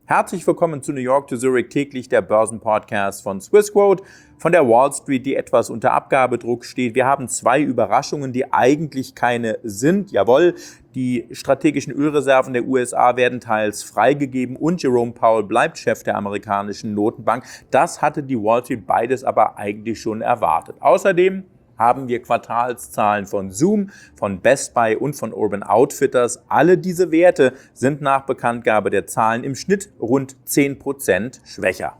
Herzlich willkommen zu New York to Zurich, täglich der Börsenpodcast von Swissquote, von der Wall Street, die etwas unter Abgabedruck steht. Wir haben zwei Überraschungen, die eigentlich keine sind. Jawohl, die strategischen Ölreserven der USA werden teils freigegeben und Jerome Powell bleibt Chef der amerikanischen Notenbank. Das hatte die Wall Street beides aber eigentlich schon erwartet. Außerdem haben wir Quartalszahlen von Zoom, von Best Buy und von Urban Outfitters. Alle diese Werte sind nach Bekanntgabe der Zahlen im Schnitt rund 10% schwächer.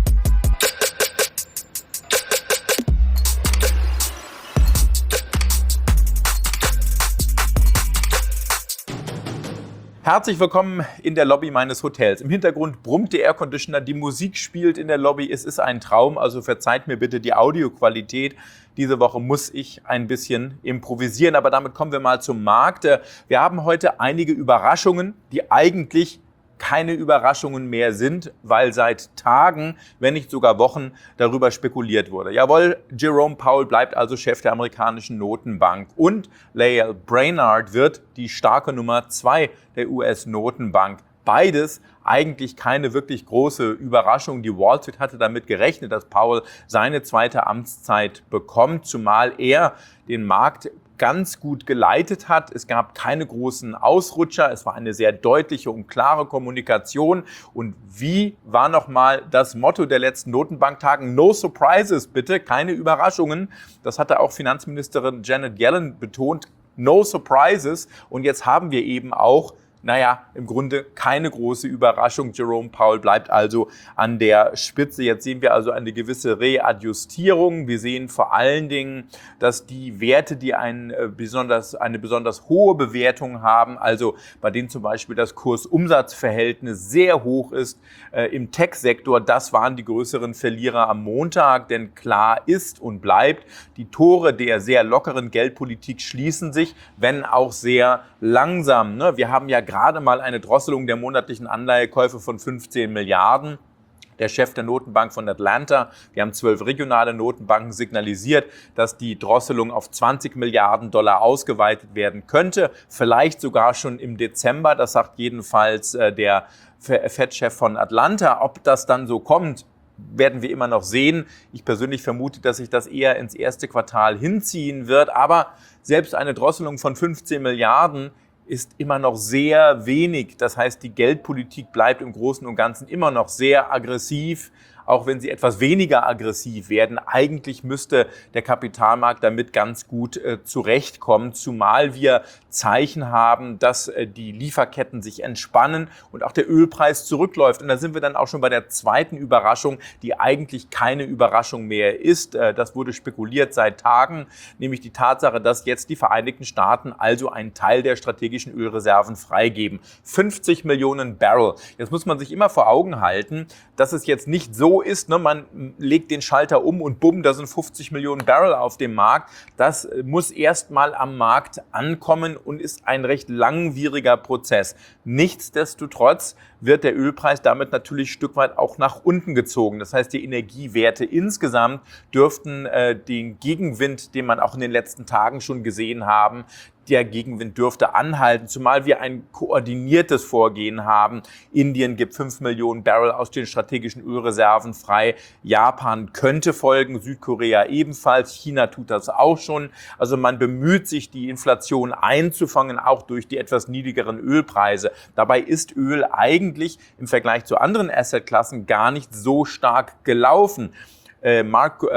Herzlich willkommen in der Lobby meines Hotels. Im Hintergrund brummt der Airconditioner, die Musik spielt in der Lobby. Es ist ein Traum, also verzeiht mir bitte die Audioqualität. Diese Woche muss ich ein bisschen improvisieren, aber damit kommen wir mal zum Markt. Wir haben heute einige Überraschungen, die eigentlich keine Überraschungen mehr sind, weil seit Tagen, wenn nicht sogar Wochen, darüber spekuliert wurde. Jawohl, Jerome Powell bleibt also Chef der amerikanischen Notenbank und Lael Brainard wird die starke Nummer 2 der US-Notenbank. Beides eigentlich keine wirklich große Überraschung. Die Wall Street hatte damit gerechnet, dass Powell seine zweite Amtszeit bekommt, zumal er den Markt ganz gut geleitet hat. Es gab keine großen Ausrutscher. Es war eine sehr deutliche und klare Kommunikation. Und wie war nochmal das Motto der letzten Notenbanktagen? No surprises, bitte, keine Überraschungen. Das hatte auch Finanzministerin Janet Yellen betont. No surprises. Und jetzt haben wir eben auch im Grunde keine große Überraschung. Jerome Powell bleibt also an der Spitze. Jetzt sehen wir also eine gewisse Readjustierung. Wir sehen vor allen Dingen, dass die Werte, die eine besonders hohe Bewertung haben, also bei denen zum Beispiel das Kurs-Umsatz-Verhältnis sehr hoch ist, im Tech-Sektor, das waren die größeren Verlierer am Montag. Denn klar ist und bleibt, die Tore der sehr lockeren Geldpolitik schließen sich, wenn auch sehr langsam. Wir haben ja gerade mal eine Drosselung der monatlichen Anleihekäufe von 15 Milliarden. Der Chef der Notenbank von Atlanta, wir haben 12 regionale Notenbanken signalisiert, dass die Drosselung auf 20 Milliarden Dollar ausgeweitet werden könnte. Vielleicht sogar schon im Dezember, das sagt jedenfalls der Fed-Chef von Atlanta. Ob das dann so kommt, werden wir immer noch sehen. Ich persönlich vermute, dass sich das eher ins erste Quartal hinziehen wird. Aber selbst eine Drosselung von 15 Milliarden ist immer noch sehr wenig. Das heißt, die Geldpolitik bleibt im Großen und Ganzen immer noch sehr aggressiv, auch wenn sie etwas weniger aggressiv werden. Eigentlich müsste der Kapitalmarkt damit ganz gut zurechtkommen, zumal wir Zeichen haben, dass die Lieferketten sich entspannen und auch der Ölpreis zurückläuft. Und da sind wir dann auch schon bei der zweiten Überraschung, die eigentlich keine Überraschung mehr ist. Das wurde spekuliert seit Tagen, nämlich die Tatsache, dass jetzt die Vereinigten Staaten also einen Teil der strategischen Ölreserven freigeben. 50 Millionen Barrel. Jetzt muss man sich immer vor Augen halten, dass es jetzt nicht so ist, man legt den Schalter um und bumm, da sind 50 Millionen Barrel auf dem Markt. Das muss erst mal am Markt ankommen und ist ein recht langwieriger Prozess. Nichtsdestotrotz wird der Ölpreis damit natürlich ein Stück weit auch nach unten gezogen. Das heißt, die Energiewerte insgesamt dürften den Gegenwind, den man auch in den letzten Tagen schon gesehen haben, der Gegenwind dürfte anhalten, zumal wir ein koordiniertes Vorgehen haben. Indien gibt 5 Millionen Barrel aus den strategischen Ölreserven frei. Japan könnte folgen, Südkorea ebenfalls, China tut das auch schon. Also man bemüht sich, die Inflation einzufangen, auch durch die etwas niedrigeren Ölpreise. Dabei ist Öl eigentlich im Vergleich zu anderen Assetklassen gar nicht so stark gelaufen. Marco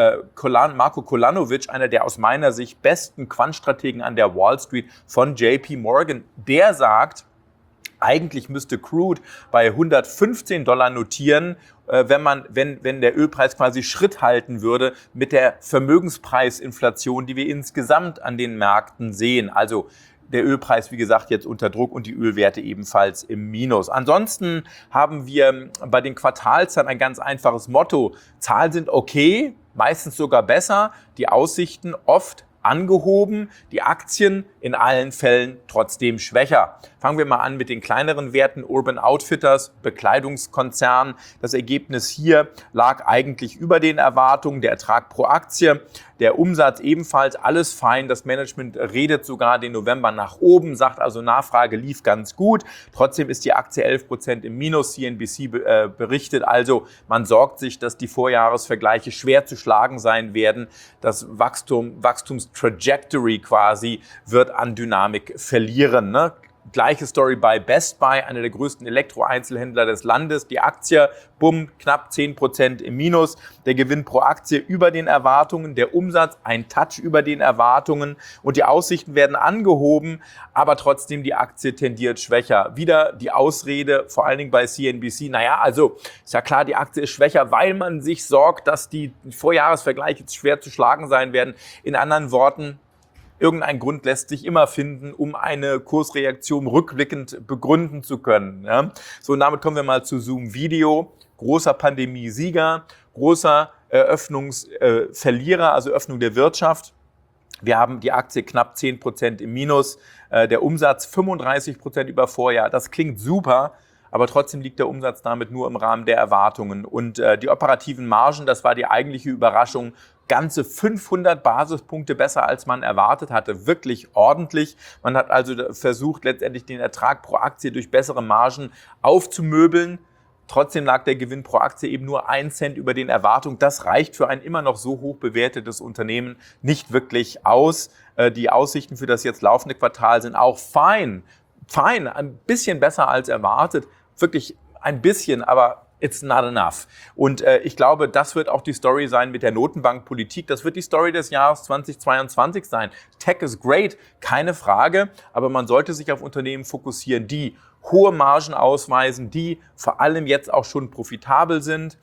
Kolanovic, einer der aus meiner Sicht besten Quantstrategen an der Wall Street von JP Morgan, der sagt, eigentlich müsste Crude bei $115 notieren, wenn der Ölpreis quasi Schritt halten würde mit der Vermögenspreisinflation, die wir insgesamt an den Märkten sehen. Also der Ölpreis, wie gesagt, jetzt unter Druck und die Ölwerte ebenfalls im Minus. Ansonsten haben wir bei den Quartalszahlen ein ganz einfaches Motto. Zahlen sind okay, meistens sogar besser, die Aussichten oft angehoben, die Aktien in allen Fällen trotzdem schwächer. Fangen wir mal an mit den kleineren Werten. Urban Outfitters, Bekleidungskonzern. Das Ergebnis hier lag eigentlich über den Erwartungen. Der Ertrag pro Aktie, der Umsatz ebenfalls, alles fein. Das Management redet sogar den November nach oben, sagt also Nachfrage lief ganz gut. Trotzdem ist die Aktie 11% im Minus. CNBC berichtet also, man sorgt sich, dass die Vorjahresvergleiche schwer zu schlagen sein werden. Das Wachstumstrajectory quasi wird an Dynamik verlieren. Ne? Gleiche Story bei Best Buy, einer der größten Elektro-Einzelhändler des Landes. Die Aktie, bumm, knapp 10% im Minus. Der Gewinn pro Aktie über den Erwartungen, der Umsatz ein Touch über den Erwartungen und die Aussichten werden angehoben, aber trotzdem die Aktie tendiert schwächer. Wieder die Ausrede, vor allen Dingen bei CNBC, naja, also ist ja klar, die Aktie ist schwächer, weil man sich sorgt, dass die Vorjahresvergleiche jetzt schwer zu schlagen sein werden. In anderen Worten, irgendein Grund lässt sich immer finden, um eine Kursreaktion rückblickend begründen zu können. Ja? So, und damit kommen wir mal zu Zoom Video. Großer Pandemiesieger, großer Eröffnungsverlierer, also Öffnung der Wirtschaft. Wir haben die Aktie knapp 10% im Minus, der Umsatz 35% über Vorjahr. Das klingt super, aber trotzdem liegt der Umsatz damit nur im Rahmen der Erwartungen. Und die operativen Margen, das war die eigentliche Überraschung, ganze 500 Basispunkte besser, als man erwartet hatte. Wirklich ordentlich. Man hat also versucht, letztendlich den Ertrag pro Aktie durch bessere Margen aufzumöbeln. Trotzdem lag der Gewinn pro Aktie eben nur 1 Cent über den Erwartungen. Das reicht für ein immer noch so hoch bewertetes Unternehmen nicht wirklich aus. Die Aussichten für das jetzt laufende Quartal sind auch fein, ein bisschen besser als erwartet. Wirklich ein bisschen, aber it's not enough. Und ich glaube, das wird auch die Story sein mit der Notenbankpolitik. Das wird die Story des Jahres 2022 sein. Tech is great, keine Frage, aber man sollte sich auf Unternehmen fokussieren, die hohe Margen ausweisen, die vor allem jetzt auch schon profitabel sind.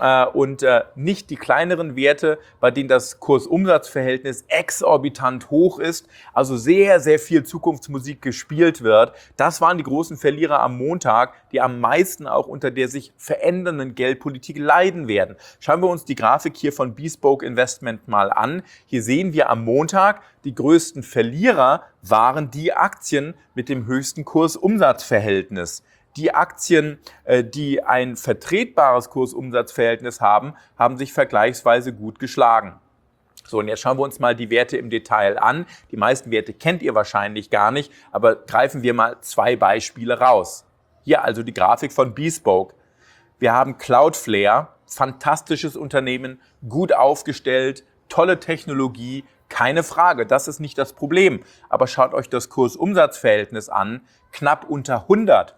Und nicht die kleineren Werte, bei denen das Kurs-Umsatz-Verhältnis exorbitant hoch ist, also sehr, sehr viel Zukunftsmusik gespielt wird. Das waren die großen Verlierer am Montag, die am meisten auch unter der sich verändernden Geldpolitik leiden werden. Schauen wir uns die Grafik hier von Bespoke Investment mal an. Hier sehen wir am Montag, die größten Verlierer waren die Aktien mit dem höchsten Kurs-Umsatz-Verhältnis. Die Aktien, die ein vertretbares Kurs-Umsatz-Verhältnis haben, haben sich vergleichsweise gut geschlagen. So, und jetzt schauen wir uns mal die Werte im Detail an. Die meisten Werte kennt ihr wahrscheinlich gar nicht, aber greifen wir mal 2 Beispiele raus. Hier also die Grafik von Bespoke. Wir haben Cloudflare, fantastisches Unternehmen, gut aufgestellt, tolle Technologie, keine Frage, das ist nicht das Problem. Aber schaut euch das Kurs-Umsatz-Verhältnis an, knapp unter 100.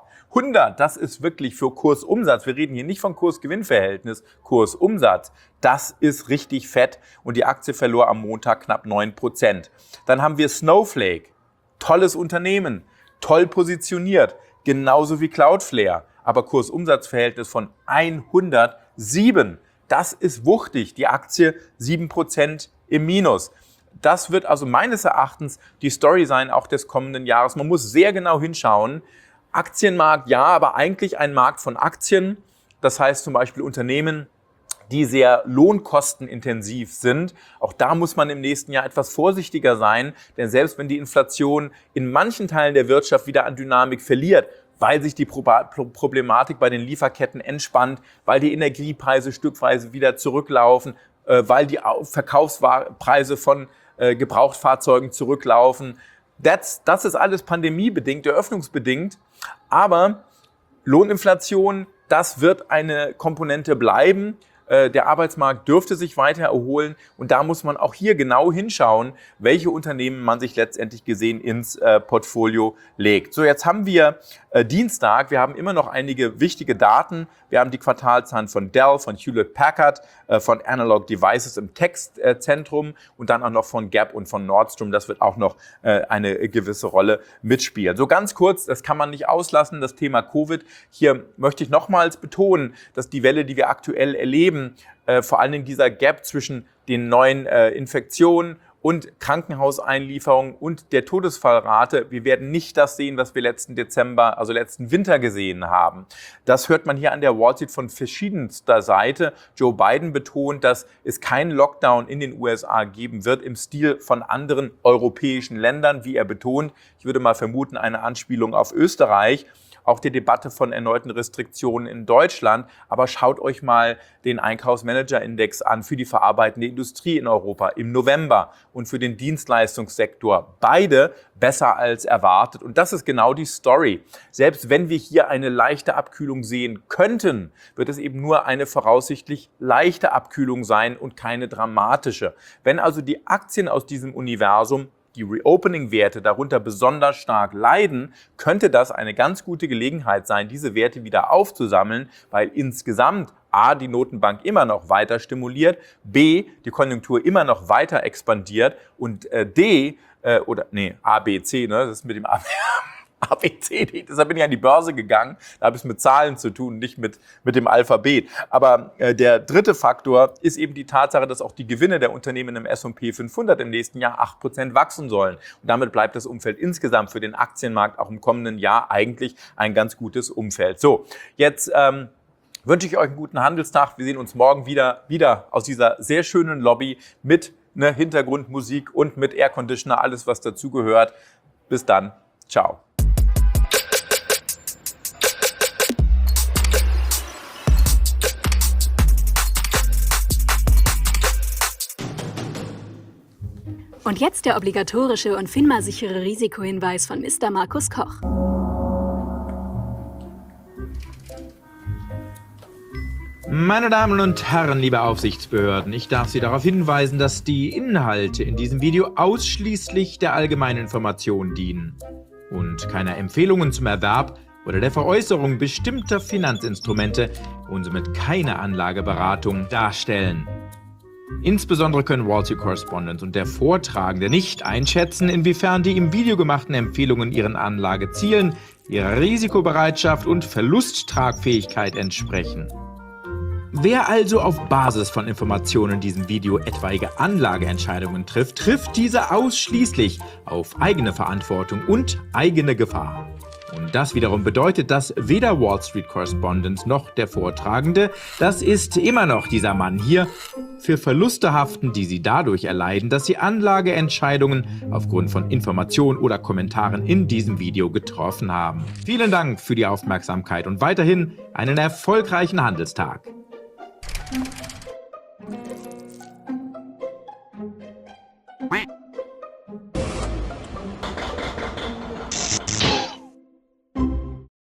100, das ist wirklich für Kursumsatz. Wir reden hier nicht von Kurs-Gewinn-Verhältnis, Kursumsatz. Das ist richtig fett und die Aktie verlor am Montag knapp 9%. Dann haben wir Snowflake. Tolles Unternehmen, toll positioniert, genauso wie Cloudflare. Aber Kurs-Umsatz-Verhältnis von 107. Das ist wuchtig. Die Aktie 7% im Minus. Das wird also meines Erachtens die Story sein, auch des kommenden Jahres. Man muss sehr genau hinschauen. Aktienmarkt, ja, aber eigentlich ein Markt von Aktien. Das heißt zum Beispiel Unternehmen, die sehr lohnkostenintensiv sind. Auch da muss man im nächsten Jahr etwas vorsichtiger sein, denn selbst wenn die Inflation in manchen Teilen der Wirtschaft wieder an Dynamik verliert, weil sich die Problematik bei den Lieferketten entspannt, weil die Energiepreise stückweise wieder zurücklaufen, weil die Verkaufspreise von Gebrauchtfahrzeugen zurücklaufen. Das ist alles pandemiebedingt, eröffnungsbedingt. Aber Lohninflation, das wird eine Komponente bleiben. Der Arbeitsmarkt dürfte sich weiter erholen und da muss man auch hier genau hinschauen, welche Unternehmen man sich letztendlich gesehen ins Portfolio legt. So, jetzt haben wir Dienstag, wir haben immer noch einige wichtige Daten. Wir haben die Quartalzahlen von Dell, von Hewlett-Packard, von Analog Devices im Textzentrum und dann auch noch von Gap und von Nordstrom. Das wird auch noch eine gewisse Rolle mitspielen. So ganz kurz, das kann man nicht auslassen, das Thema Covid. Hier möchte ich nochmals betonen, dass die Welle, die wir aktuell erleben, vor allen Dingen dieser Gap zwischen den neuen Infektionen und Krankenhauseinlieferungen und der Todesfallrate. Wir werden nicht das sehen, was wir letzten Winter gesehen haben. Das hört man hier an der Wall Street von verschiedenster Seite. Joe Biden betont, dass es keinen Lockdown in den USA geben wird im Stil von anderen europäischen Ländern, wie er betont. Ich würde mal vermuten, eine Anspielung auf Österreich. Auch die Debatte von erneuten Restriktionen in Deutschland. Aber schaut euch mal den Einkaufsmanager-Index an für die verarbeitende Industrie in Europa im November und für den Dienstleistungssektor. Beide besser als erwartet. Und das ist genau die Story. Selbst wenn wir hier eine leichte Abkühlung sehen könnten, wird es eben nur eine voraussichtlich leichte Abkühlung sein und keine dramatische. Wenn also die Aktien aus diesem Universum, die Reopening-Werte darunter besonders stark leiden, könnte das eine ganz gute Gelegenheit sein, diese Werte wieder aufzusammeln, weil insgesamt A, die Notenbank immer noch weiter stimuliert, B, die Konjunktur immer noch weiter expandiert und A, B, C, das ist mit dem ABC, deshalb bin ich an die Börse gegangen, da habe ich es mit Zahlen zu tun, nicht mit dem Alphabet. Aber der dritte Faktor ist eben die Tatsache, dass auch die Gewinne der Unternehmen im S&P 500 im nächsten Jahr 8% wachsen sollen. Und damit bleibt das Umfeld insgesamt für den Aktienmarkt auch im kommenden Jahr eigentlich ein ganz gutes Umfeld. So, jetzt wünsche ich euch einen guten Handelstag. Wir sehen uns morgen wieder aus dieser sehr schönen Lobby mit Hintergrundmusik und mit Air Conditioner, alles was dazugehört. Bis dann. Ciao. Und jetzt der obligatorische und FINMA-sichere Risikohinweis von Mr. Markus Koch. Meine Damen und Herren, liebe Aufsichtsbehörden, ich darf Sie darauf hinweisen, dass die Inhalte in diesem Video ausschließlich der allgemeinen Information dienen und keine Empfehlungen zum Erwerb oder der Veräußerung bestimmter Finanzinstrumente und somit keine Anlageberatung darstellen. Insbesondere können Wall Street Correspondent und der Vortragende nicht einschätzen, inwiefern die im Video gemachten Empfehlungen ihren Anlagezielen, ihrer Risikobereitschaft und Verlusttragfähigkeit entsprechen. Wer also auf Basis von Informationen in diesem Video etwaige Anlageentscheidungen trifft diese ausschließlich auf eigene Verantwortung und eigene Gefahr. Und das wiederum bedeutet, dass weder Wall Street Correspondent noch der Vortragende, das ist immer noch dieser Mann hier, für Verluste haften, die sie dadurch erleiden, dass sie Anlageentscheidungen aufgrund von Informationen oder Kommentaren in diesem Video getroffen haben. Vielen Dank für die Aufmerksamkeit und weiterhin einen erfolgreichen Handelstag. Quack.